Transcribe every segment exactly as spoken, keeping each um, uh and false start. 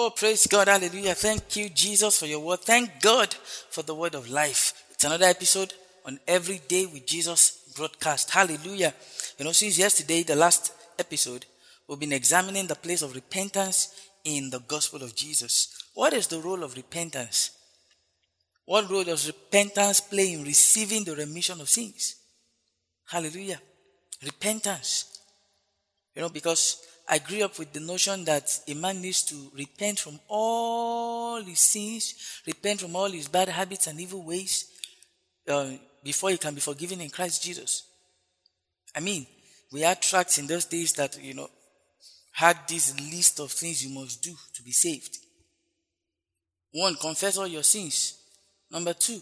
Oh, praise God. Hallelujah. Thank you, Jesus, for your word. Thank God for the word of life. It's another episode on Every Day with Jesus broadcast. Hallelujah. You know, since yesterday, the last episode, we've been examining the place of repentance in the gospel of Jesus. What is the role of repentance? What role does repentance play in receiving the remission of sins? Hallelujah. Repentance. You know, because I grew up with the notion that a man needs to repent from all his sins, repent from all his bad habits and evil ways uh, before he can be forgiven in Christ Jesus. I mean, we had tracts in those days that, you know, had this list of things you must do to be saved. One, confess all your sins. Number two,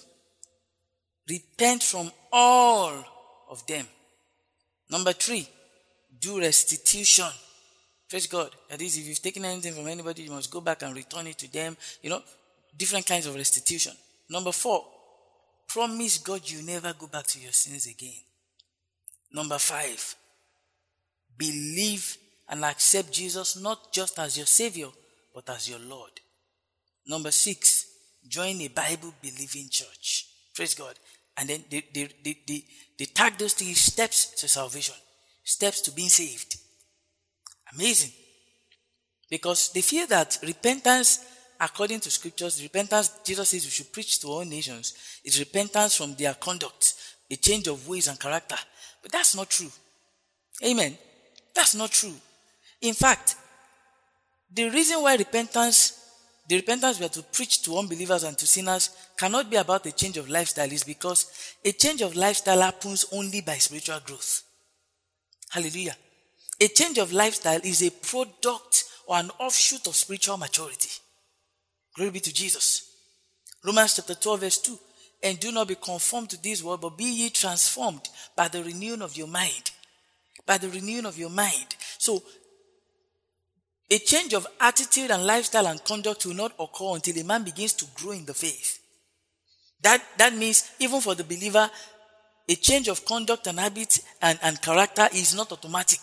repent from all of them. Number three, do restitution. Praise God. That is, if you've taken anything from anybody, you must go back and return it to them. You know, different kinds of restitution. Number four, promise God you never go back to your sins again. Number five, believe and accept Jesus not just as your Savior, but as your Lord. Number six, join a Bible-believing church. Praise God. And then they, they, they, they, they tag those things steps to salvation, steps to being saved. Amazing. Because they feel that repentance, according to scriptures, repentance, Jesus says we should preach to all nations, is repentance from their conduct, a change of ways and character. But that's not true. Amen. That's not true. In fact, the reason why repentance, the repentance we are to preach to unbelievers and to sinners cannot be about a change of lifestyle is because a change of lifestyle happens only by spiritual growth. Hallelujah. A change of lifestyle is a product or an offshoot of spiritual maturity. Glory be to Jesus. Romans chapter twelve verse two. And do not be conformed to this world, but be ye transformed by the renewing of your mind. By the renewing of your mind. So, a change of attitude and lifestyle and conduct will not occur until a man begins to grow in the faith. That, that means even for the believer, a change of conduct and habit and, and character is not automatic.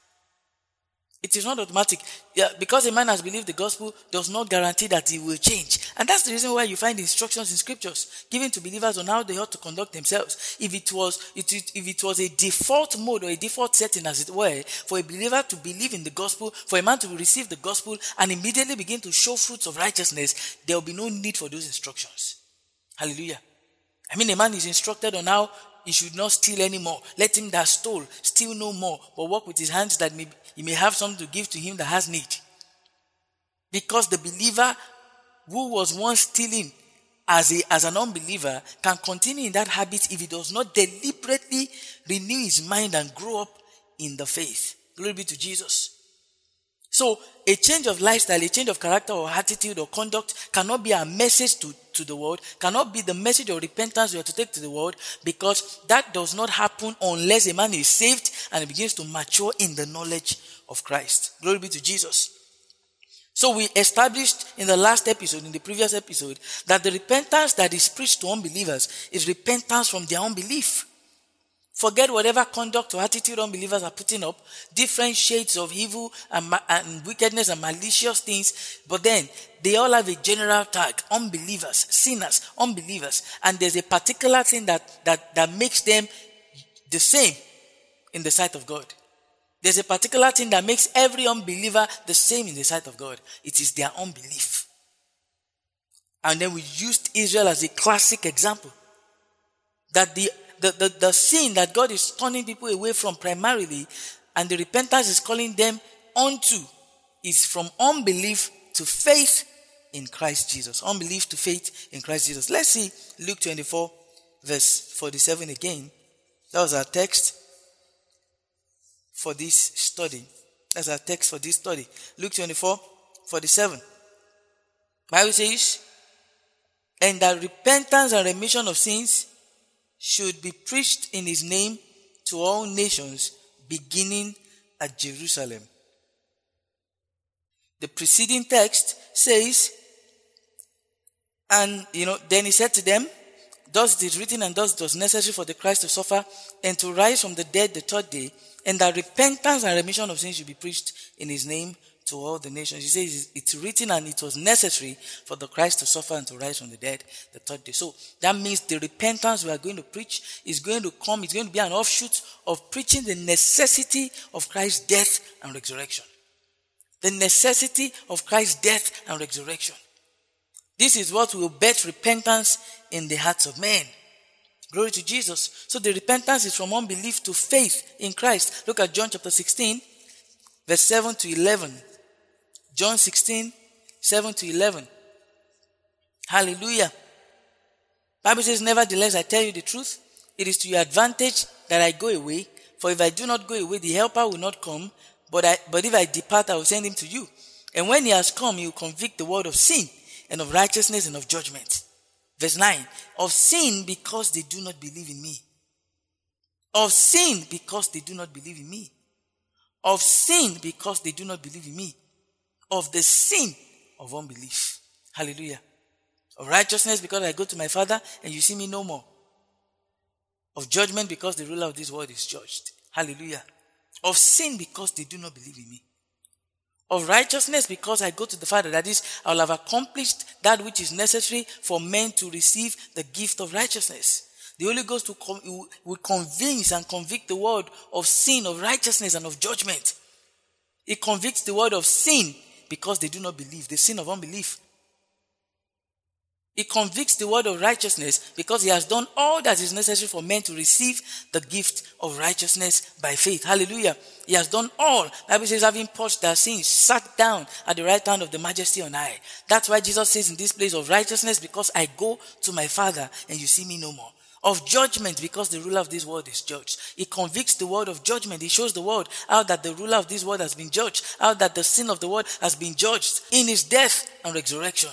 It is not automatic. Yeah, because a man has believed the gospel does not guarantee that he will change. And that's the reason why you find instructions in scriptures given to believers on how they ought to conduct themselves. If it was, it, if it was a default mode or a default setting, as it were, for a believer to believe in the gospel, for a man to receive the gospel and immediately begin to show fruits of righteousness, there will be no need for those instructions. Hallelujah. I mean, a man is instructed on how he should not steal anymore. Let him that stole steal no more, but work with his hands that may, he may have something to give to him that has need. Because the believer who was once stealing as, a, as an unbeliever can continue in that habit if he does not deliberately renew his mind and grow up in the faith. Glory be to Jesus. So, a change of lifestyle, a change of character or attitude or conduct cannot be a message to, to the world, cannot be the message of repentance we are to take to the world, because that does not happen unless a man is saved and begins to mature in the knowledge of Christ. Glory be to Jesus. So we established in the last episode, in the previous episode, that the repentance that is preached to unbelievers is repentance from their unbelief. Forget whatever conduct or attitude unbelievers are putting up, different shades of evil and, ma- and wickedness and malicious things, but then they all have a general tag: unbelievers, sinners, unbelievers. And there's a particular thing that, that, that makes them the same in the sight of God. There's a particular thing that makes every unbeliever the same in the sight of God. It is their unbelief. And then we used Israel as a classic example. That the The, the, the sin that God is turning people away from primarily, and the repentance is calling them onto, is from unbelief to faith in Christ Jesus. Unbelief to faith in Christ Jesus. Let's see Luke twenty-four verse forty-seven again. That was our text for this study. That's our text for this study. Luke twenty-four forty-seven. Bible says, and that repentance and remission of sins should be preached in his name to all nations, beginning at Jerusalem. The preceding text says, and, you know, then he said to them, thus it is written and thus it was necessary for the Christ to suffer and to rise from the dead the third day, and that repentance and remission of sins should be preached in his name to all the nations. He says it's written and it was necessary for the Christ to suffer and to rise from the dead the third day. So that means the repentance we are going to preach is going to come, it's going to be an offshoot of preaching the necessity of Christ's death and resurrection. The necessity of Christ's death and resurrection. This is what will birth repentance in the hearts of men. Glory to Jesus. So the repentance is from unbelief to faith in Christ. Look at John chapter sixteen, verse seven to eleven. John sixteen, seven to eleven. Hallelujah. Bible says, nevertheless, I tell you the truth. It is to your advantage that I go away. For if I do not go away, the helper will not come. But, I, but if I depart, I will send him to you. And when he has come, he will convict the world of sin and of righteousness and of judgment. Verse nine, of sin because they do not believe in me. Of sin because they do not believe in me. Of sin because they do not believe in me. Of the sin of unbelief. Hallelujah. Of righteousness because I go to my Father and you see me no more. Of judgment because the ruler of this world is judged. Hallelujah. Of sin because they do not believe in me. Of righteousness because I go to the Father. That is, I will have accomplished that which is necessary for men to receive the gift of righteousness. The Holy Ghost will, com- will convince and convict the world of sin, of righteousness, and of judgment. It convicts the world of sin because they do not believe, the sin of unbelief. It convicts the world of righteousness because he has done all that is necessary for men to receive the gift of righteousness by faith. Hallelujah. He has done all. The Bible says, having purged their sins, sat down at the right hand of the Majesty on high. That's why Jesus says in this place of righteousness, because I go to my Father and you see me no more. Of judgment, because the ruler of this world is judged. He convicts the world of judgment. He shows the world how that the ruler of this world has been judged, how that the sin of the world has been judged in his death and resurrection.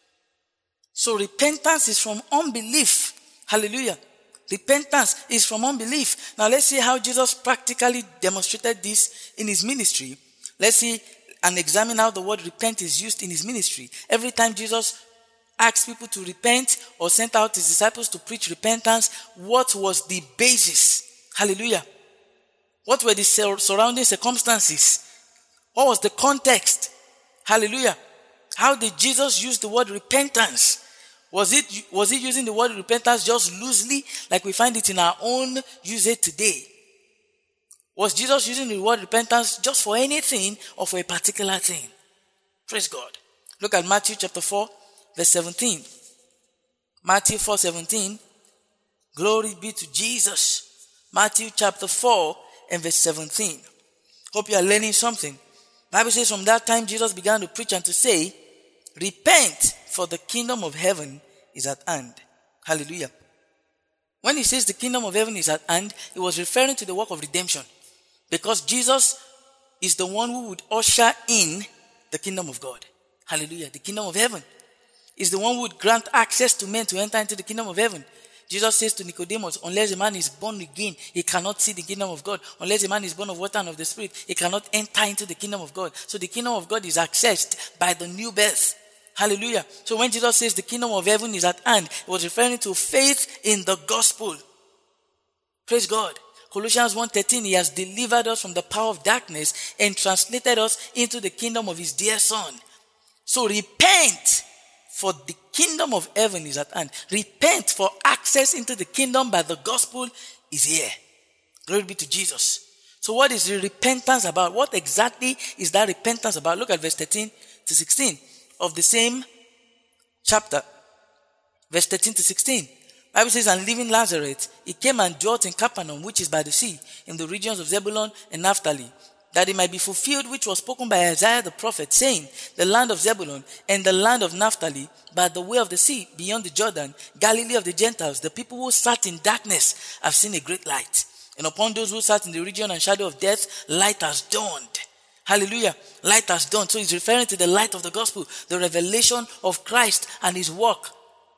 So repentance is from unbelief. Hallelujah. Repentance is from unbelief. Now let's see how Jesus practically demonstrated this in his ministry. Let's see and examine how the word repent is used in his ministry. Every time Jesus asked people to repent or sent out his disciples to preach repentance, what was the basis? Hallelujah. What were the surrounding circumstances? What was the context? Hallelujah. How did Jesus use the word repentance? Was it, was he using the word repentance just loosely, like we find it in our own usage today? Was Jesus using the word repentance just for anything or for a particular thing? Praise God. Look at Matthew chapter four, verse seventeen. Matthew four, seventeen. Glory be to Jesus. Matthew chapter four and verse seventeen. Hope you are learning something. The Bible says, from that time Jesus began to preach and to say, repent, for the kingdom of heaven is at hand. Hallelujah. When he says the kingdom of heaven is at hand, he was referring to the work of redemption. Because Jesus is the one who would usher in the kingdom of God. Hallelujah. The kingdom of heaven is the one who would grant access to men to enter into the kingdom of heaven. Jesus says to Nicodemus, unless a man is born again, he cannot see the kingdom of God. Unless a man is born of water and of the Spirit, he cannot enter into the kingdom of God. So the kingdom of God is accessed by the new birth. Hallelujah. So when Jesus says the kingdom of heaven is at hand, he was referring to faith in the gospel. Praise God. Colossians one thirteen, he has delivered us from the power of darkness and translated us into the kingdom of his dear Son. So repent, for the kingdom of heaven is at hand. Repent, for access into the kingdom by the gospel is here. Glory be to Jesus. So what is the repentance about? What exactly is that repentance about? Look at verse thirteen to sixteen of the same chapter. Verse thirteen to sixteen. The Bible says, and leaving Lazarus, he came and dwelt in Capernaum, which is by the sea, in the regions of Zebulun and Naphtali, that it might be fulfilled which was spoken by Isaiah the prophet, saying, the land of Zebulun and the land of Naphtali, by the way of the sea, beyond the Jordan, Galilee of the Gentiles, the people who sat in darkness have seen a great light. And upon those who sat in the region and shadow of death, light has dawned. Hallelujah. Light has dawned. So he's referring to the light of the gospel, the revelation of Christ and his work.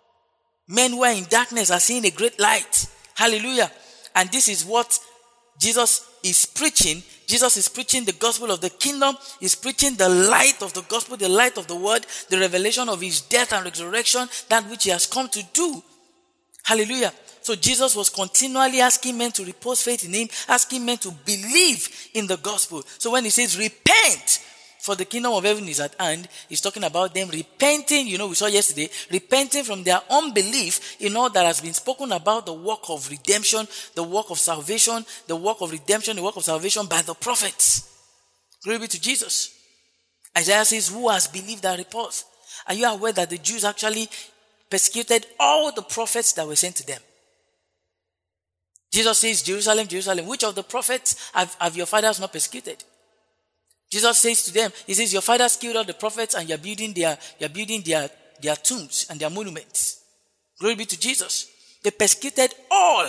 Men who are in darkness are seeing a great light. Hallelujah. And this is what Jesus is preaching. Jesus is preaching the gospel of the kingdom. He's preaching the light of the gospel, the light of the word, the revelation of his death and resurrection, that which he has come to do. Hallelujah. So Jesus was continually asking men to repose faith in him, asking men to believe in the gospel. So when he says repent, for the kingdom of heaven is at hand, is talking about them repenting, you know, we saw yesterday, repenting from their unbelief in all that has been spoken about the work of redemption, the work of salvation, the work of redemption, the work of salvation by the prophets. Glory be to Jesus. Isaiah says, who has believed our report? Are you aware that the Jews actually persecuted all the prophets that were sent to them? Jesus says, Jerusalem, Jerusalem, which of the prophets have, have your fathers not persecuted? Jesus says to them, he says, your fathers killed all the prophets and you're building their, you're building their, their tombs and their monuments. Glory be to Jesus. They persecuted all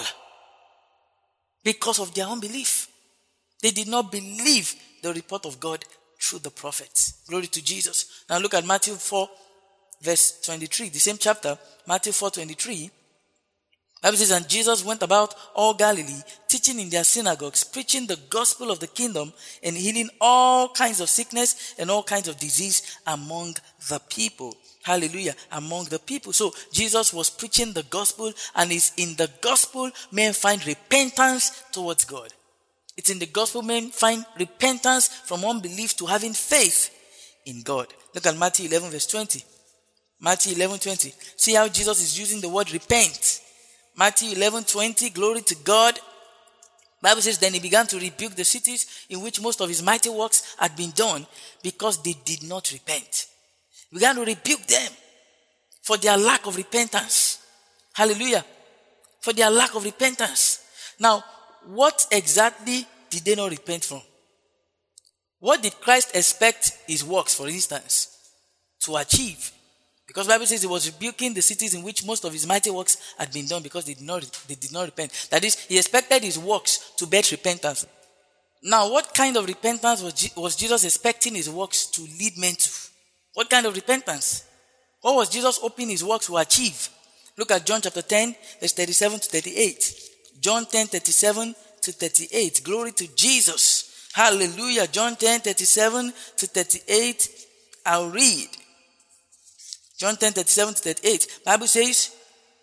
because of their unbelief. They did not believe the report of God through the prophets. Glory to Jesus. Now look at Matthew four, verse twenty-three, the same chapter, Matthew four, twenty-three. Bible says, and Jesus went about all Galilee, teaching in their synagogues, preaching the gospel of the kingdom, and healing all kinds of sickness and all kinds of disease among the people. Hallelujah. Among the people. So Jesus was preaching the gospel, and it's in the gospel men find repentance towards God. It's in the gospel men find repentance from unbelief to having faith in God. Look at Matthew eleven, verse twenty. Matthew eleven, twenty. See how Jesus is using the word repent. Matthew eleven, twenty. Glory to God. Bible says, then he began to rebuke the cities in which most of his mighty works had been done, because they did not repent. He began to rebuke them for their lack of repentance. Hallelujah. For their lack of repentance. Now, what exactly did they not repent from? What did Christ expect his works, for instance, to achieve? Because the Bible says he was rebuking the cities in which most of his mighty works had been done because they did not, they did not repent. That is, he expected his works to bear repentance. Now, what kind of repentance was, Je- was Jesus expecting his works to lead men to? What kind of repentance? What was Jesus hoping his works to achieve? Look at John chapter ten, verse thirty-seven to thirty-eight. John ten, thirty-seven to thirty-eight. Glory to Jesus. Hallelujah. John ten, thirty-seven to thirty-eight. I'll read. John ten, thirty-seven to thirty-eight. Bible says,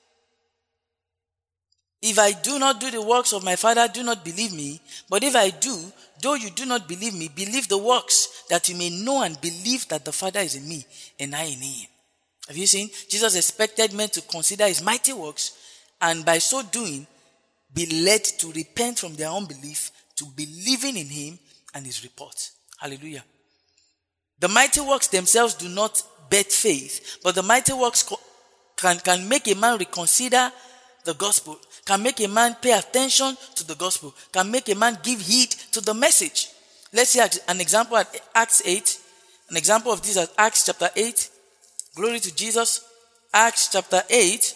if I do not do the works of my Father, do not believe me. But if I do, though you do not believe me, believe the works, that you may know and believe that the Father is in me and I in him. Have you seen? Jesus expected men to consider his mighty works, and by so doing, be led to repent from their unbelief, to believing in him and his report. Hallelujah. The mighty works themselves do not bet faith, but the mighty works can, can make a man reconsider the gospel, can make a man pay attention to the gospel, can make a man give heed to the message. Let's see an example at Acts eight. An example of this at Acts chapter eight. Glory to Jesus. Acts chapter eight.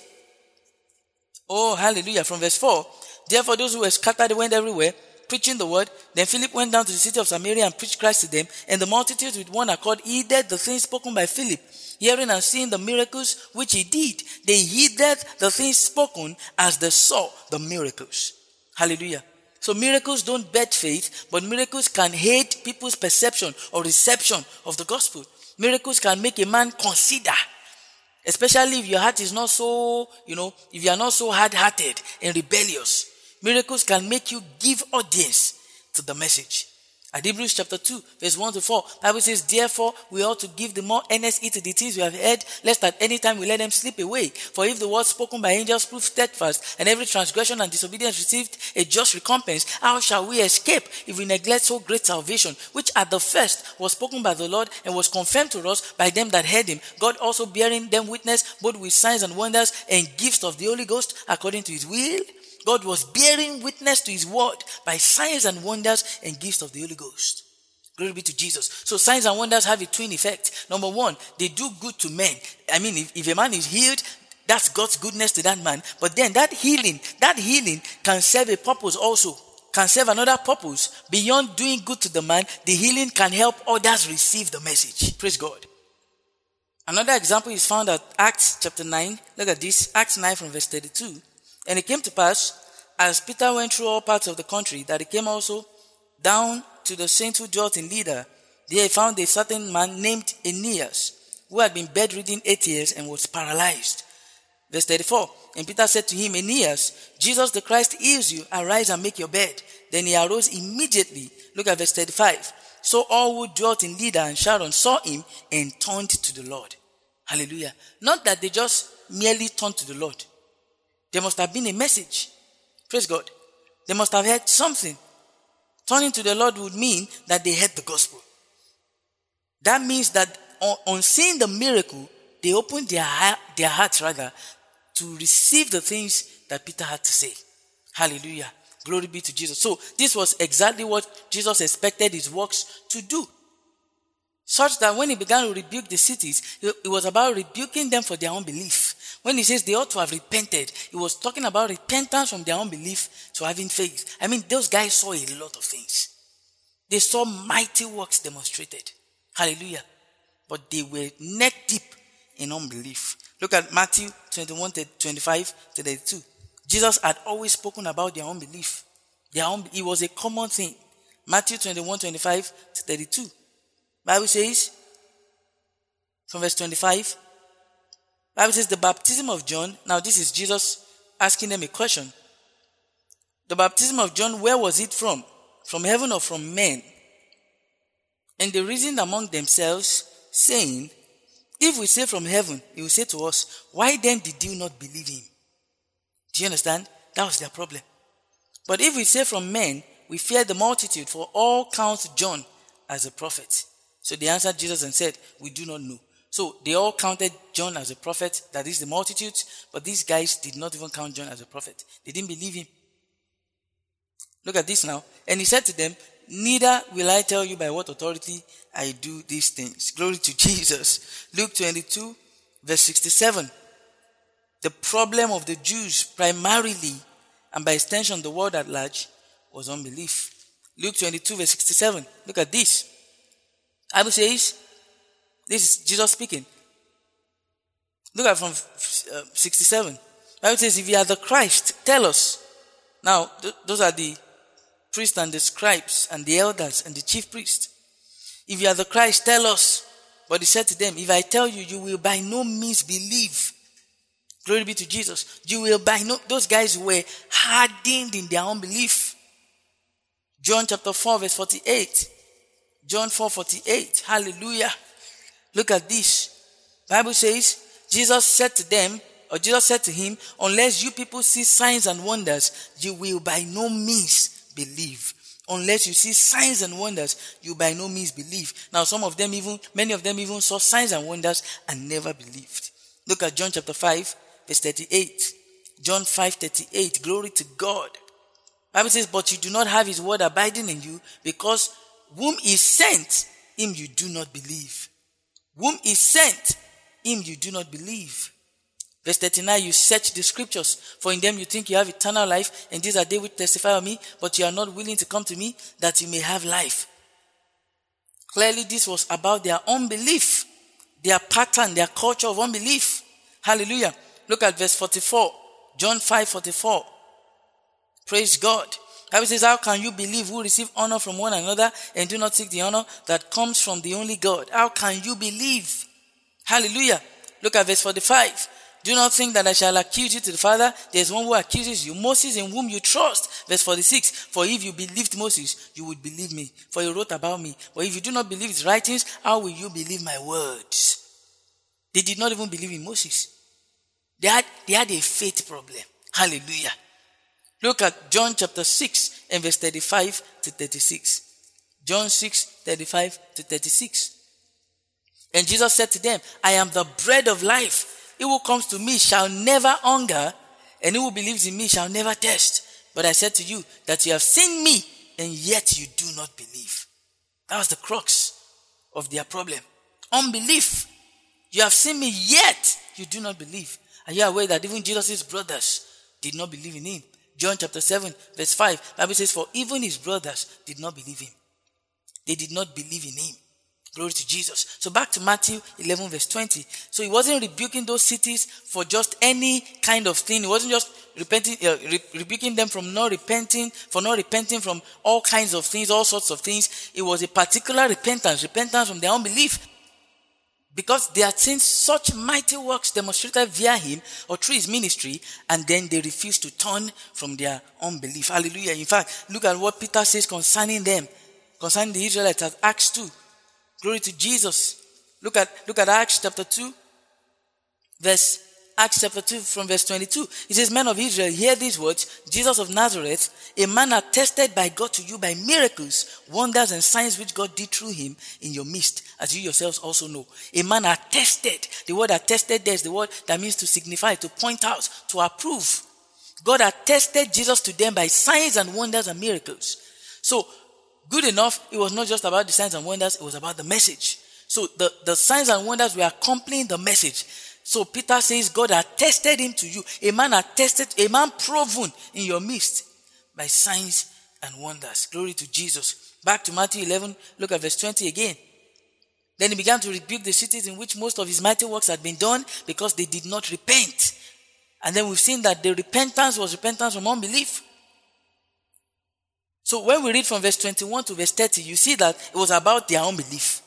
Oh, hallelujah. From verse four. Therefore, those who were scattered went everywhere, preaching the word. Then Philip went down to the city of Samaria and preached Christ to them. And the multitudes with one accord heeded the things spoken by Philip, hearing and seeing the miracles which he did. They heeded the things spoken as they saw the miracles. Hallelujah. So miracles don't bet faith, but miracles can aid people's perception or reception of the gospel. Miracles can make a man consider, especially if your heart is not so, you know, if you are not so hard-hearted and rebellious. Miracles can make you give audience to the message. At Hebrews chapter two, verse one to four, Bible says, therefore, we ought to give the more earnest heed to the things we have heard, lest at any time we let them slip away. For if the word spoken by angels proved steadfast, and every transgression and disobedience received a just recompense, how shall we escape if we neglect so great salvation, which at the first was spoken by the Lord, and was confirmed to us by them that heard him, God also bearing them witness, both with signs and wonders, and gifts of the Holy Ghost, according to his will? God was bearing witness to his word by signs and wonders and gifts of the Holy Ghost. Glory be to Jesus. So signs and wonders have a twin effect. Number one, they do good to men. I mean, if, if a man is healed, that's God's goodness to that man. But then that healing, that healing can serve a purpose also. Can serve another purpose. Beyond doing good to the man, the healing can help others receive the message. Praise God. Another example is found at Acts chapter nine. Look at this. Acts nine from verse thirty-two. And it came to pass, as Peter went through all parts of the country, that he came also down to the saints who dwelt in Lydda. There he found a certain man named Aeneas, who had been bedridden eight years and was paralyzed. Verse thirty-four. And Peter said to him, Aeneas, Jesus the Christ heals you. Arise and make your bed. Then he arose immediately. Look at verse thirty-five. So all who dwelt in Lydda and Sharon saw him and turned to the Lord. Hallelujah. Not that they just merely turned to the Lord. There must have been a message. Praise God. They must have heard something. Turning to the Lord would mean that they heard the gospel. That means that on, on seeing the miracle, they opened their, their hearts rather to receive the things that Peter had to say. Hallelujah. Glory be to Jesus. So this was exactly what Jesus expected his works to do. Such that when he began to rebuke the cities, it was about rebuking them for their unbelief. When he says they ought to have repented, he was talking about repentance from their unbelief to having faith. I mean, those guys saw a lot of things. They saw mighty works demonstrated. Hallelujah. But they were neck deep in unbelief. Look at Matthew twenty-one, twenty-five to thirty-two. Jesus had always spoken about their unbelief. Their un- it was a common thing. Matthew twenty-one, twenty-five to thirty-two. Bible says, from verse twenty-five, Bible says the baptism of John. Now this is Jesus asking them a question. The baptism of John, where was it from? From heaven or from men? And they reasoned among themselves, saying, if we say from heaven, he will say to us, why then did you not believe him? Do you understand? That was their problem. But if we say from men, we fear the multitude, for all count John as a prophet. So they answered Jesus and said, we do not know. So they all counted John as a prophet, that is the multitudes, but these guys did not even count John as a prophet. They didn't believe him. Look at this now. And he said to them, neither will I tell you by what authority I do these things. Glory to Jesus. Luke twenty-two, verse sixty-seven. The problem of the Jews primarily, and by extension the world at large, was unbelief. Luke twenty-two, verse sixty-seven. Look at this. The Bible says, this is Jesus speaking. Look at from uh, sixty-seven. The Bible says, if you are the Christ, tell us. Now, th- those are the priests and the scribes and the elders and the chief priests. If you are the Christ, tell us. But he said to them, if I tell you, you will by no means believe. Glory be to Jesus. You will by no, those guys were hardened in their unbelief. John chapter four, verse forty-eight. John four, forty-eight. Hallelujah. Look at this. Bible says, Jesus said to them, or Jesus said to him, unless you people see signs and wonders, you will by no means believe. Unless you see signs and wonders, you by no means believe. Now some of them even, many of them even saw signs and wonders and never believed. Look at John chapter five, verse thirty-eight. John five, thirty-eight. Glory to God. Bible says, but you do not have his word abiding in you, because whom he sent, him you do not believe. Whom he sent, him you do not believe. Verse thirty-nine, you search the scriptures, for in them you think you have eternal life, and these are they which testify of me, but you are not willing to come to me, that you may have life. Clearly this was about their unbelief, their pattern, their culture of unbelief. Hallelujah. Look at verse forty-four. John five, forty-four. Praise God. The Bible says, how can you believe who receive honor from one another and do not seek the honor that comes from the only God? How can you believe? Hallelujah. Look at verse forty-five. Do not think that I shall accuse you to the Father. There is one who accuses you, Moses, in whom you trust. Verse forty-six. For if you believed Moses, you would believe me, for he wrote about me. But if you do not believe his writings, how will you believe my words? They did not even believe in Moses. They had, they had a faith problem. Hallelujah. Look at John chapter six and verse thirty-five to thirty-six. John six, thirty-five to thirty-six. And Jesus said to them, I am the bread of life. He who comes to me shall never hunger, and he who believes in me shall never thirst. But I said to you that you have seen me, and yet you do not believe. That was the crux of their problem. Unbelief. You have seen me, yet you do not believe. And you are aware that even Jesus' brothers did not believe in him. John chapter seven, verse five, the Bible says, for even his brothers did not believe him. They did not believe in him. Glory to Jesus. So back to Matthew eleven, verse twenty. So he wasn't rebuking those cities for just any kind of thing. He wasn't just repenting, uh, re- rebuking them from not repenting, for not repenting from all kinds of things, all sorts of things. It was a particular repentance, repentance from their unbelief. Because they had seen such mighty works demonstrated via him or through his ministry, and then they refused to turn from their unbelief. Hallelujah. In fact, look at what Peter says concerning them. concerning the Israelites at Acts two. Glory to Jesus. Look at, look at Acts chapter two, verse Acts chapter two from verse twenty-two. It says, men of Israel, hear these words. Jesus of Nazareth, a man attested by God to you by miracles, wonders and signs which God did through him in your midst, as you yourselves also know. A man attested. The word attested there is the word that means to signify, to point out, to approve. God attested Jesus to them by signs and wonders and miracles. So, good enough, it was not just about the signs and wonders, it was about the message. So, the, the signs and wonders were accompanying the message. So Peter says, God attested him to you. A man attested, a man proven in your midst by signs and wonders. Glory to Jesus. Back to Matthew eleven, look at verse twenty again. Then he began to rebuke the cities in which most of his mighty works had been done because they did not repent. And then we've seen that the repentance was repentance from unbelief. So when we read from verse twenty-one to verse thirty, you see that it was about their unbelief.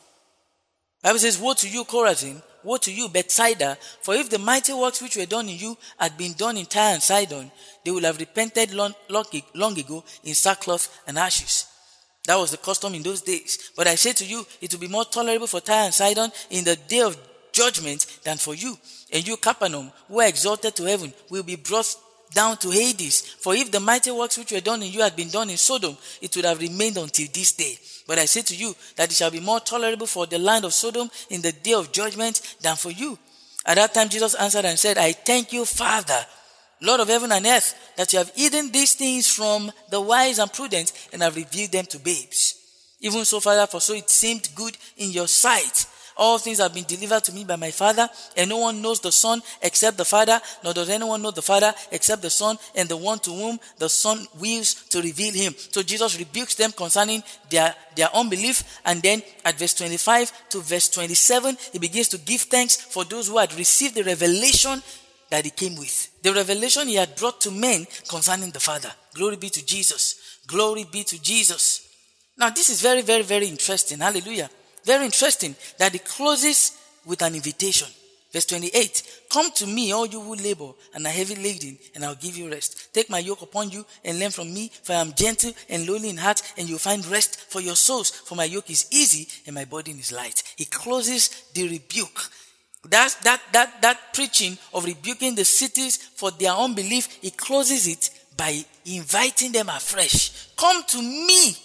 The Bible says, woe to you, Chorazin, woe to you, Bethsaida, for if the mighty works which were done in you had been done in Tyre and Sidon, they would have repented long, long, long ago in sackcloth and ashes. That was the custom in those days. But I say to you, it will be more tolerable for Tyre and Sidon in the day of judgment than for you. And you, Capernaum, who are exalted to heaven, will be brought down to Hades. For if the mighty works which were done in you had been done in Sodom, it would have remained until this day. But I say to you that it shall be more tolerable for the land of Sodom in the day of judgment than for you. At that time Jesus answered and said, I thank you, Father, Lord of heaven and earth, that you have hidden these things from the wise and prudent and have revealed them to babes. Even so, Father, for so it seemed good in your sight. All things have been delivered to me by my Father, and no one knows the Son except the Father, nor does anyone know the Father except the Son, and the one to whom the Son wills to reveal him. So Jesus rebukes them concerning their, their unbelief, and then at verse twenty-five to verse twenty-seven, he begins to give thanks for those who had received the revelation that he came with. The revelation he had brought to men concerning the Father. Glory be to Jesus. Glory be to Jesus. Now this is very, very, very interesting. Hallelujah. Very interesting that it closes with an invitation. Verse twenty-eight, come to me, all you who labor and are heavy laden, and I'll give you rest. Take my yoke upon you and learn from me, for I am gentle and lowly in heart, and you'll find rest for your souls. For my yoke is easy and my burden is light. He closes the rebuke. That, that, that, that preaching of rebuking the cities for their unbelief, he closes it by inviting them afresh. Come to me,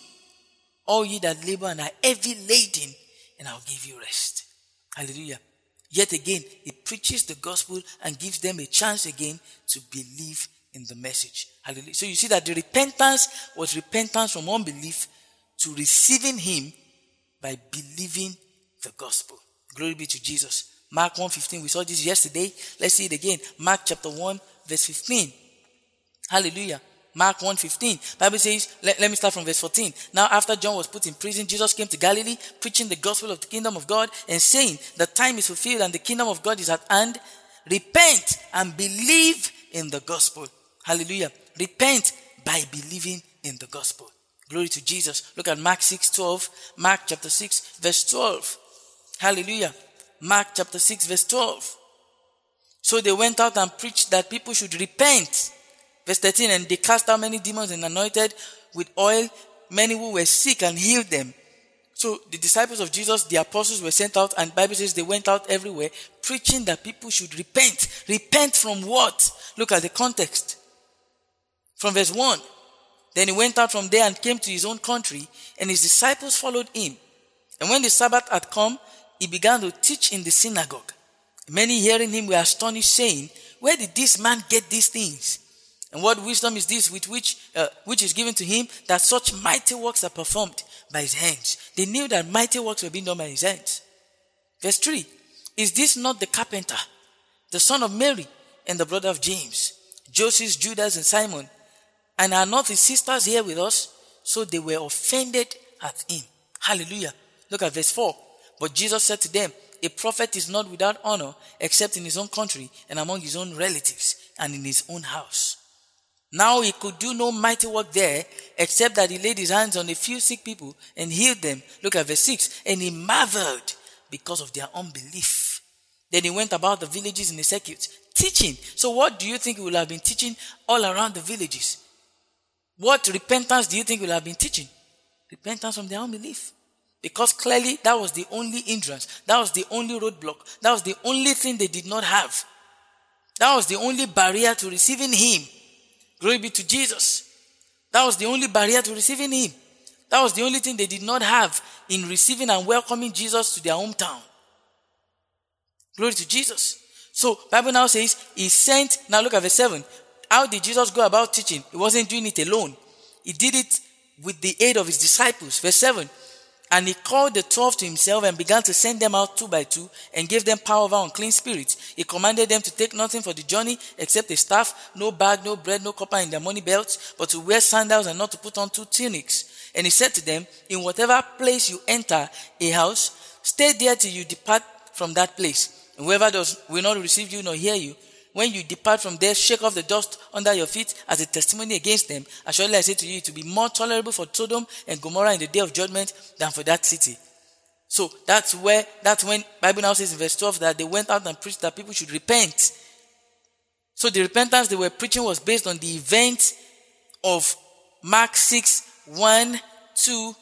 all ye that labor and are heavy laden, and I'll give you rest. Hallelujah. Yet again, he preaches the gospel and gives them a chance again to believe in the message. Hallelujah. So you see that the repentance was repentance from unbelief to receiving him by believing the gospel. Glory be to Jesus. Mark one fifteen, we saw this yesterday. Let's see it again. Mark chapter one, verse fifteen. Hallelujah. Mark one fifteen. Bible says, let, let me start from verse fourteen. Now after John was put in prison, Jesus came to Galilee, preaching the gospel of the kingdom of God and saying, the time is fulfilled and the kingdom of God is at hand. Repent and believe in the gospel. Hallelujah. Repent by believing in the gospel. Glory to Jesus. Look at Mark six twelve. Mark chapter six, verse twelve. Hallelujah. Mark chapter six, verse twelve. So they went out and preached that people should repent. Verse thirteen, and they cast out many demons and anointed with oil many who were sick and healed them. So the disciples of Jesus, the apostles, were sent out, and the Bible says they went out everywhere preaching that people should repent. Repent from what? Look at the context. From verse one. Then he went out from there and came to his own country, and his disciples followed him. And when the Sabbath had come, he began to teach in the synagogue. Many hearing him were astonished, saying, where did this man get these things? And what wisdom is this with which uh, which is given to him, that such mighty works are performed by his hands? They knew that mighty works were being done by his hands. Verse three. Is this not the carpenter, the son of Mary, and the brother of James, Joseph, Judas, and Simon? And are not his sisters here with us? So they were offended at him. Hallelujah. Look at verse four. But Jesus said to them, a prophet is not without honor except in his own country and among his own relatives and in his own house. Now he could do no mighty work there except that he laid his hands on a few sick people and healed them. Look at verse six. And he marveled because of their unbelief. Then he went about the villages in the circuit teaching. So what do you think he will have been teaching all around the villages? What repentance do you think he will have been teaching? Repentance from their unbelief. Because clearly that was the only hindrance. That was the only roadblock. That was the only thing they did not have. That was the only barrier to receiving him. Glory be to Jesus. That was the only barrier to receiving him. That was the only thing they did not have in receiving and welcoming Jesus to their hometown. Glory to Jesus. So, Bible now says, he sent, now look at verse seven. How did Jesus go about teaching? He wasn't doing it alone. He did it with the aid of his disciples. Verse seven. And he called the twelve to himself and began to send them out two by two and gave them power over unclean spirits. He commanded them to take nothing for the journey except a staff, no bag, no bread, no copper in their money belts, but to wear sandals and not to put on two tunics. And he said to them, in whatever place you enter a house, stay there till you depart from that place. And whoever does will not receive you nor hear you, when you depart from there, shake off the dust under your feet as a testimony against them. Assuredly I say to you, it will be more tolerable for Sodom and Gomorrah in the day of judgment than for that city. So that's where, that's when Bible now says in verse twelve that they went out and preached that people should repent. So the repentance they were preaching was based on the event of Mark six, one, two,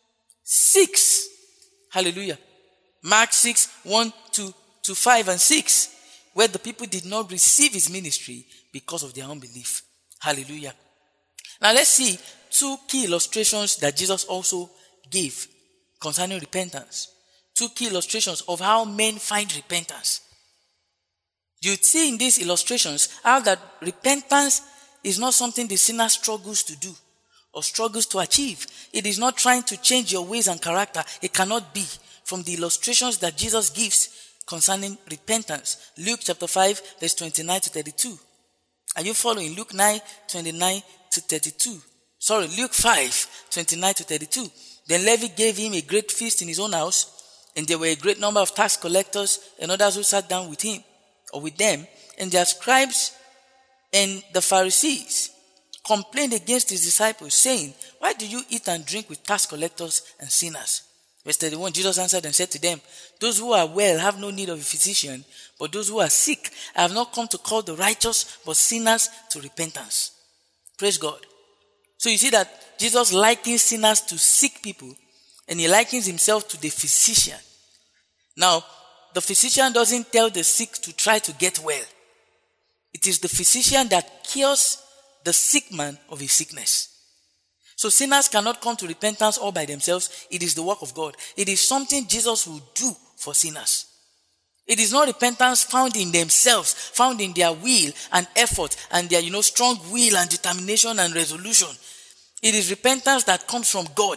six. Hallelujah. Mark six, one, two, to five and six. Where the people did not receive his ministry because of their unbelief. Hallelujah. Now let's see two key illustrations that Jesus also gave concerning repentance. Two key illustrations of how men find repentance. You see in these illustrations how that repentance is not something the sinner struggles to do or struggles to achieve. It is not trying to change your ways and character. It cannot be. From the illustrations that Jesus gives concerning repentance. Luke chapter five, verse twenty-nine to thirty-two. Are you following? Luke nine, twenty-nine to thirty-two. Sorry, Luke five, twenty-nine to thirty-two. Then Levi gave him a great feast in his own house, and there were a great number of tax collectors and others who sat down with him, or with them, and their scribes and the Pharisees complained against his disciples, saying, why do you eat and drink with tax collectors and sinners? Verse thirty-one, Jesus answered and said to them, those who are well have no need of a physician, but those who are sick, I have not come to call the righteous, but sinners to repentance. Praise God. So you see that Jesus likens sinners to sick people, and he likens himself to the physician. Now, the physician doesn't tell the sick to try to get well. It is the physician that cures the sick man of his sickness. So sinners cannot come to repentance all by themselves. It is the work of God. It is something Jesus will do for sinners. It is not repentance found in themselves, found in their will and effort and their, you know, strong will and determination and resolution. It is repentance that comes from God.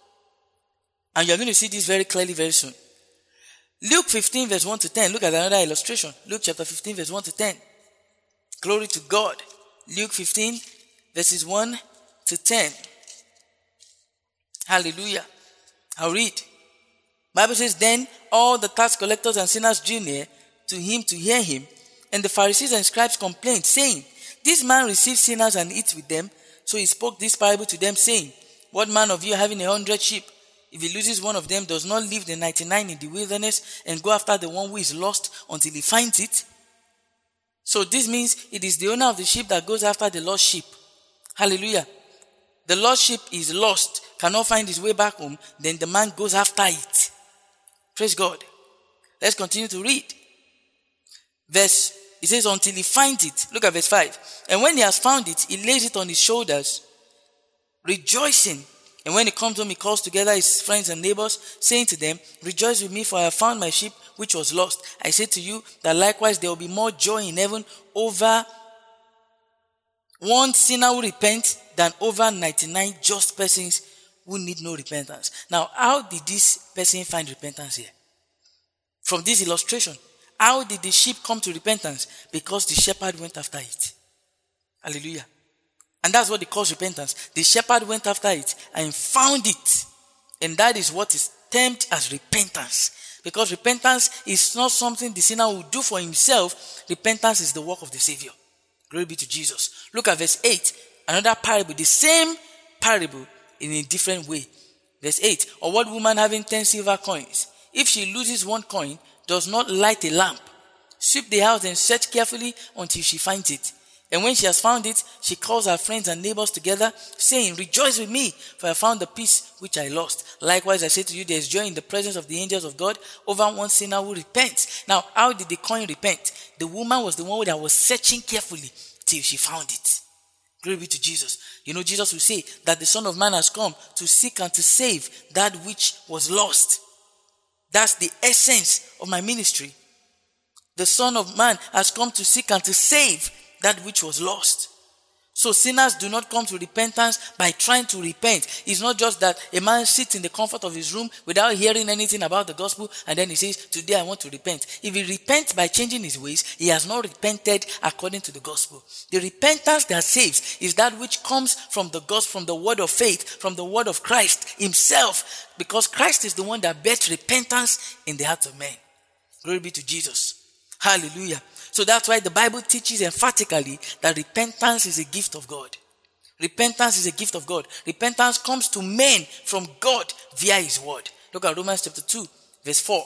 And you're going to see this very clearly very soon. Luke fifteen verse one to ten. Look at another illustration. Luke chapter fifteen verse one to ten. Glory to God. Luke fifteen verses one to ten. Hallelujah. I'll read. Bible says, then all the tax collectors and sinners drew near to him to hear him, and the Pharisees and scribes complained, saying, this man receives sinners and eats with them. So he spoke this parable to them, saying, what man of you having a hundred sheep, if he loses one of them, does not leave the ninety-nine in the wilderness and go after the one who is lost until he finds it? So this means it is the owner of the sheep that goes after the lost sheep. Hallelujah. The lost sheep is lost, cannot find his way back home, then the man goes after it. Praise God. Let's continue to read. Verse, it says, until he finds it. Look at verse five. And when he has found it, he lays it on his shoulders, rejoicing. And when he comes home, he calls together his friends and neighbors, saying to them, rejoice with me, for I have found my sheep which was lost. I say to you that likewise there will be more joy in heaven over one sinner who repents than over ninety-nine just persons who need no repentance. Now, how did this person find repentance here? From this illustration, how did the sheep come to repentance? Because the shepherd went after it. Hallelujah. And that's what they call repentance. The shepherd went after it and found it. And that is what is termed as repentance. Because repentance is not something the sinner will do for himself. Repentance is the work of the Savior. Glory be to Jesus. Look at verse eight. Another parable. The same parable in a different way. Verse eight. Or what woman having ten silver coins, if she loses one coin, does not light a lamp, sweep the house and search carefully until she finds it. And when she has found it, she calls her friends and neighbors together, saying, rejoice with me, for I found the piece which I lost. Likewise, I say to you, there is joy in the presence of the angels of God over one sinner who repents. Now, how did the coin repent? The woman was the one that was searching carefully till she found it. Glory be to Jesus. You know, Jesus will say that the Son of Man has come to seek and to save that which was lost. That's the essence of my ministry. The Son of Man has come to seek and to save that which was lost. So sinners do not come to repentance by trying to repent. It's not just that a man sits in the comfort of his room without hearing anything about the gospel and then he says, today I want to repent. If he repents by changing his ways, he has not repented according to the gospel. The repentance that saves is that which comes from the gospel, from the word of faith, from the word of Christ himself, because Christ is the one that bears repentance in the hearts of men. Glory be to Jesus. Hallelujah. So that's why the Bible teaches emphatically that repentance is a gift of God. Repentance is a gift of God. Repentance comes to men from God via his word. Look at Romans chapter two, verse four.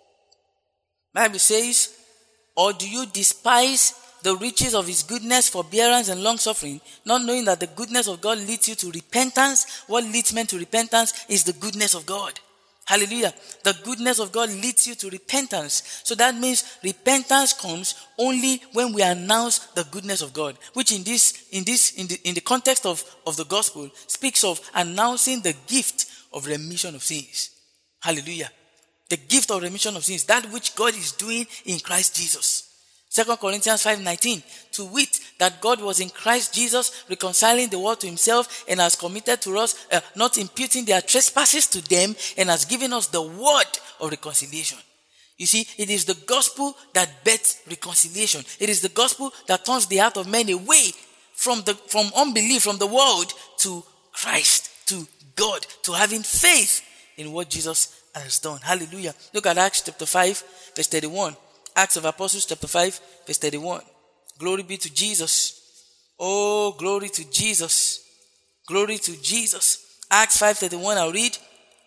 Bible says, or do you despise the riches of his goodness, forbearance, and long-suffering, not knowing that the goodness of God leads you to repentance? What leads men to repentance is the goodness of God. Hallelujah. The goodness of God leads you to repentance. So that means repentance comes only when we announce the goodness of God, which in this, in this, in the, in the context of, of the gospel speaks of announcing the gift of remission of sins. Hallelujah. The gift of remission of sins, that which God is doing in Christ Jesus. Second Corinthians five nineteen, to wit, that God was in Christ Jesus reconciling the world to himself and has committed to us, uh, not imputing their trespasses to them, and has given us the word of reconciliation. You see, it is the gospel that bets reconciliation. It is the gospel that turns the heart of men away from the from unbelief, from the world, to Christ, to God, to having faith in what Jesus has done. Hallelujah. Look at Acts chapter five, verse thirty-one. Acts of Apostles chapter five, verse thirty-one. Glory be to Jesus. Oh, glory to Jesus. Glory to Jesus. Acts five thirty-one, I'll read.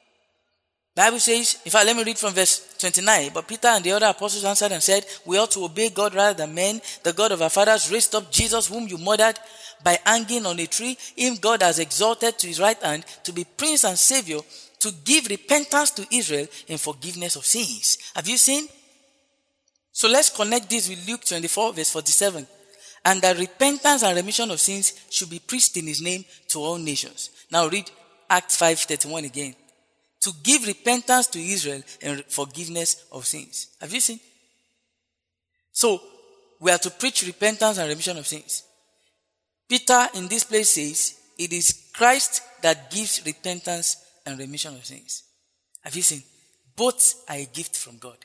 Bible says, in fact, let me read from verse twenty-nine. But Peter and the other apostles answered and said, we ought to obey God rather than men. The God of our fathers raised up Jesus, whom you murdered by hanging on a tree. Him God has exalted to his right hand to be Prince and Savior, to give repentance to Israel and forgiveness of sins. Have you seen? So let's connect this with Luke twenty-four, verse forty-seven. And that repentance and remission of sins should be preached in his name to all nations. Now read Acts five thirty-one again. To give repentance to Israel and forgiveness of sins. Have you seen? So we are to preach repentance and remission of sins. Peter in this place says, it is Christ that gives repentance and remission of sins. Have you seen? Both are a gift from God.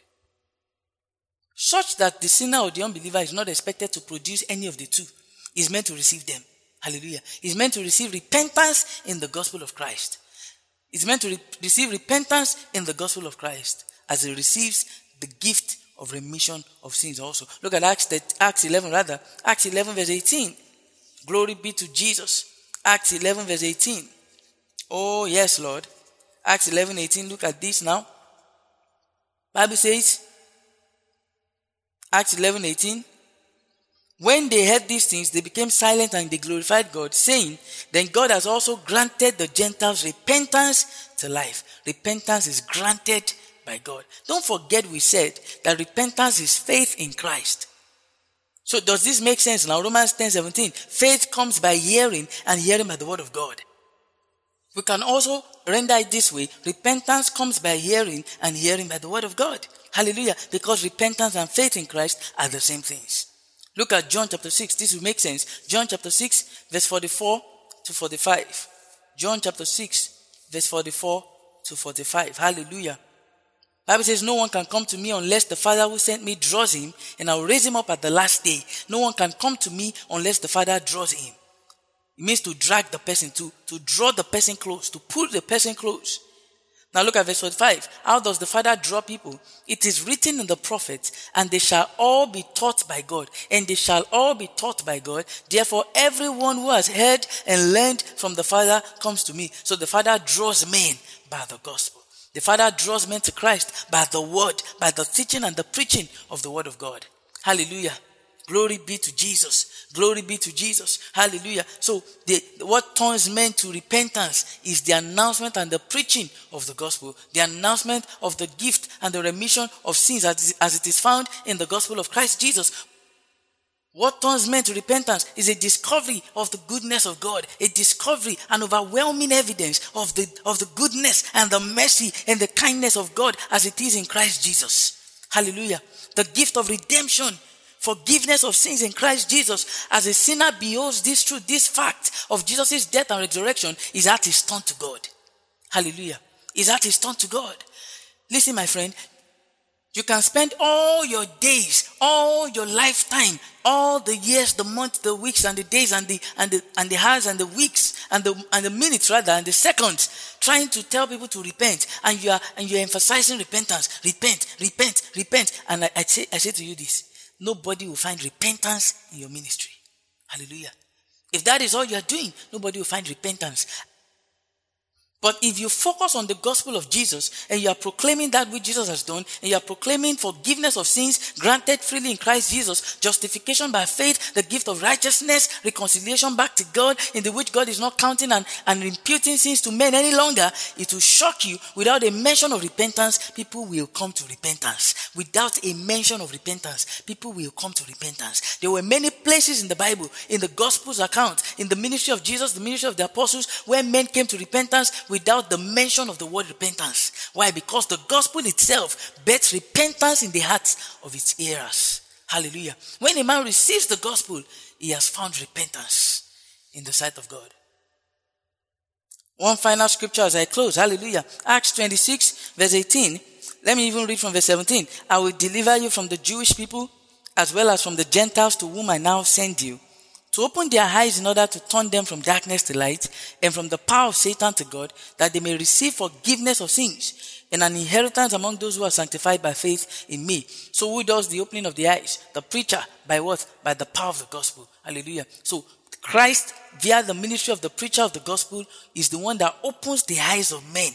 Such that the sinner or the unbeliever is not expected to produce any of the two. He's meant to receive them. Hallelujah. He's meant to receive repentance in the gospel of Christ. He's meant to re- receive repentance in the gospel of Christ as he receives the gift of remission of sins also. Look at Acts, Acts eleven rather. Acts eleven verse eighteen. Glory be to Jesus. Acts eleven verse eighteen. Oh yes, Lord. Acts eleven eighteen. Look at this now. Bible says, Acts eleven eighteen. When they heard these things, they became silent and they glorified God, saying, then God has also granted the Gentiles repentance to life. Repentance is granted by God. Don't forget we said that repentance is faith in Christ. So does this make sense now? Romans ten seventeen. Faith comes by hearing, and hearing by the word of God. We can also render it this way. Repentance comes by hearing, and hearing by the word of God. Hallelujah. Because repentance and faith in Christ are the same things. Look at John chapter six. This will make sense. John chapter six, verse forty-four to forty-five. John chapter six, verse forty-four to forty-five. Hallelujah. Bible says, no one can come to me unless the Father who sent me draws him, and I will raise him up at the last day. No one can come to me unless the Father draws him. It means to drag the person, to, to draw the person close, to pull the person close. Now look at verse forty-five. How does the Father draw people? It is written in the prophets, and they shall all be taught by God. And they shall all be taught by God. Therefore, everyone who has heard and learned from the Father comes to me. So the Father draws men by the gospel. The Father draws men to Christ by the word, by the teaching and the preaching of the word of God. Hallelujah. Glory be to Jesus. Glory be to Jesus. Hallelujah. So the, what turns men to repentance is the announcement and the preaching of the gospel. The announcement of the gift and the remission of sins as, as it is found in the gospel of Christ Jesus. What turns men to repentance is a discovery of the goodness of God, a discovery, an overwhelming evidence of the, of the goodness and the mercy and the kindness of God as it is in Christ Jesus. Hallelujah. The gift of redemption, forgiveness of sins in Christ Jesus. As a sinner beholds this truth, this fact of Jesus' death and resurrection, his heart is turned to God. Hallelujah. His heart is turned to God. Listen, my friend. You can spend all your days, all your lifetime, all the years, the months, the weeks, and the days, and the and the and the hours, and the weeks, and the and the minutes rather, and the seconds, trying to tell people to repent, and you are and you are emphasizing repentance, repent, repent, repent. And I, I say I say to you this: nobody will find repentance in your ministry. Hallelujah. If that is all you are doing, nobody will find repentance. But if you focus on the gospel of Jesus and you are proclaiming that which Jesus has done, and you are proclaiming forgiveness of sins granted freely in Christ Jesus, justification by faith, the gift of righteousness, reconciliation back to God, in the which God is not counting and, and imputing sins to men any longer, it will shock you. Without a mention of repentance, people will come to repentance. Without a mention of repentance, people will come to repentance. There were many places in the Bible, in the gospel's account, in the ministry of Jesus, the ministry of the apostles, where men came to repentance without the mention of the word repentance. Why? Because the gospel itself bears repentance in the hearts of its hearers. Hallelujah. When a man receives the gospel, he has found repentance in the sight of God. One final scripture as I close. Hallelujah. Acts twenty-six, verse eighteen. Let me even read from verse seventeen. I will deliver you from the Jewish people as well as from the Gentiles to whom I now send you, to open their eyes in order to turn them from darkness to light and from the power of Satan to God, that they may receive forgiveness of sins and an inheritance among those who are sanctified by faith in me. So who does the opening of the eyes? The preacher. By what? By the power of the gospel. Hallelujah. So Christ, via the ministry of the preacher of the gospel, is the one that opens the eyes of men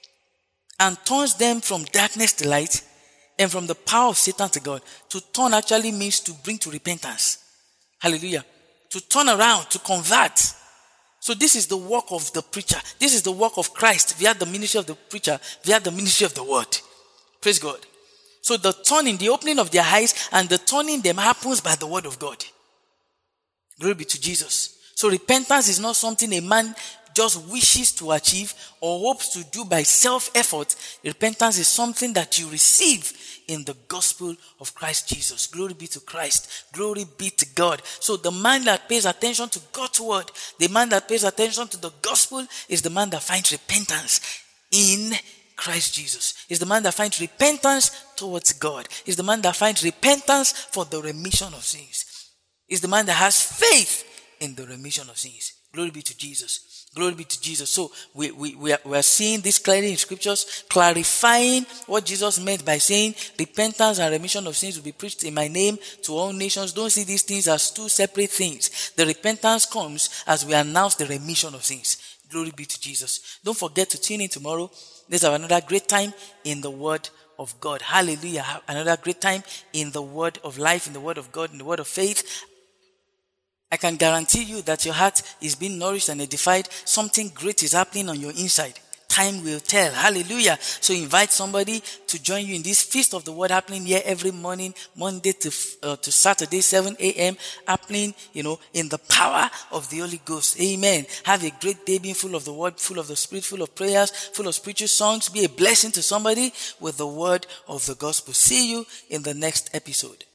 and turns them from darkness to light and from the power of Satan to God. To turn actually means to bring to repentance. Hallelujah. To turn around, to convert. So this is the work of the preacher. This is the work of Christ via the ministry of the preacher, via the ministry of the word. Praise God. So the turning, the opening of their eyes and the turning them happens by the word of God. Glory be to Jesus. So repentance is not something a man just wishes to achieve or hopes to do by self-effort. Repentance is something that you receive in the gospel of Christ Jesus. Glory be to Christ. Glory be to God. So the man that pays attention to God's word, the man that pays attention to the gospel, is the man that finds repentance in Christ Jesus. Is the man that finds repentance towards God. Is the man that finds repentance for the remission of sins. Is the man that has faith in the remission of sins. Glory be to Jesus. Glory be to Jesus. So we, we, we, are, we are seeing this clearly in scriptures, clarifying what Jesus meant by saying repentance and remission of sins will be preached in my name to all nations. Don't see these things as two separate things. The repentance comes as we announce the remission of sins. Glory be to Jesus. Don't forget to tune in tomorrow. Let's have another great time in the word of God. Hallelujah. Have another great time in the word of life, in the word of God, in the word of faith. I can guarantee you that your heart is being nourished and edified. Something great is happening on your inside. Time will tell. Hallelujah. So invite somebody to join you in this feast of the word happening here every morning, Monday to uh, to Saturday, seven a.m. happening, you know, in the power of the Holy Ghost. Amen. Have a great day being full of the word, full of the spirit, full of prayers, full of spiritual songs. Be a blessing to somebody with the word of the gospel. See you in the next episode.